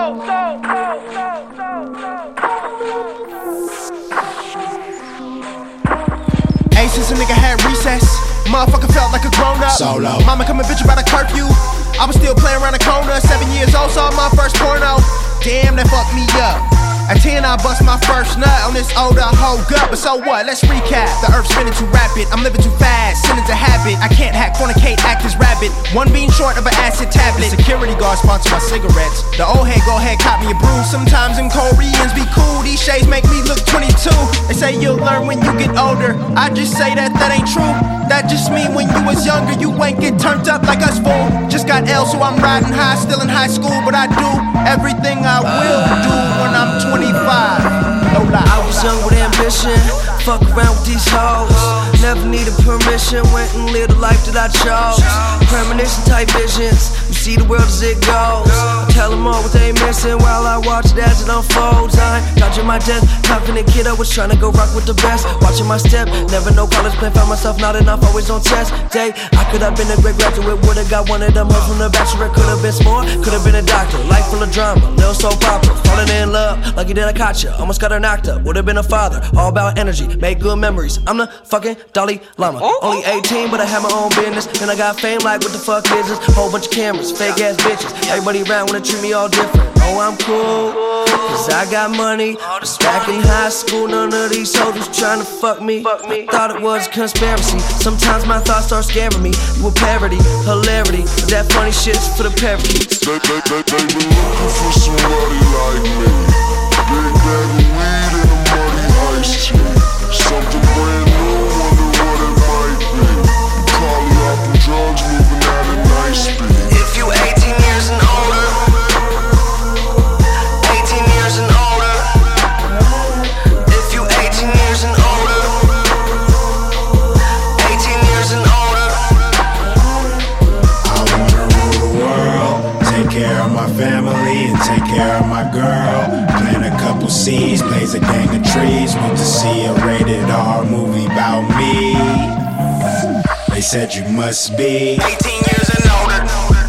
Hey, since a nigga had recess, motherfucker felt like a grown-up. Solo. Mama come and bitch about a curfew. I was still playing around the corner. 7 years old, saw my first porno. Damn, that fucked me up. At 10, I bust my first nut on this older hoe gut. But so what? Let's recap. The earth's spinning too rapid. I'm living too fast. Sin is a habit. I can't hack, fornicate, act as rabbit. One bean short of an acid tablet. The security guard sponsor my cigarettes. The old head go ahead, cop me a brew. Sometimes them Koreans be cool. These shades make me look 22. They say you'll learn when you get older. I just say that ain't true. That just mean when you was younger, you ain't get turned up like us, fool. Just got L, so I'm riding high, still in high school. But I do everything I will do when I'm 25. No lie. I was young with ambition, fuck around with these hoes. Never needed permission, went and lived the life that I chose. Premonition type visions, you see the world as it goes. Tell them all what they missing while I watch it as it unfolds. I ain't dodging my death, confident kid, I was trying to go rock with the best. Watching my step, never no college plan, found myself not enough, always on test day. I could have been a great graduate, would've got one of them hoes from the bachelor. Could've been smart, could've been a doctor. Life full of drama, little soap opera. Falling in love, lucky that I caught ya. Almost got her knocked up, would've been a father. All about energy, make good memories. I'm the fucking Dalai Lama. Only 18, but I have my own business. And I got fame, like what the fuck is this? Whole bunch of cameras, fake ass bitches. Everybody around wanna treat me all different. Oh, I'm cool, cause I got money. Back in high school, none of these hoes was trying to fuck me. Thought it was a conspiracy. Sometimes my thoughts start scaring me. You a parody, hilarity, but that funny shit's for the parakeets. They been looking for somebody like me. Big bag of weed and a muddy iced tea. Something brand new, wonder what it might be. Probably off them drugs, moving at a nice speed. If you 18 years and older, 18 years and older. If you 18 years and older, 18 years and older. I wanna rule the world, take care of my family and take care of my girl. Plant a couple seeds, blaze a gang of trees. Went to see a rated R movie about me. They said you must be 18 years and older.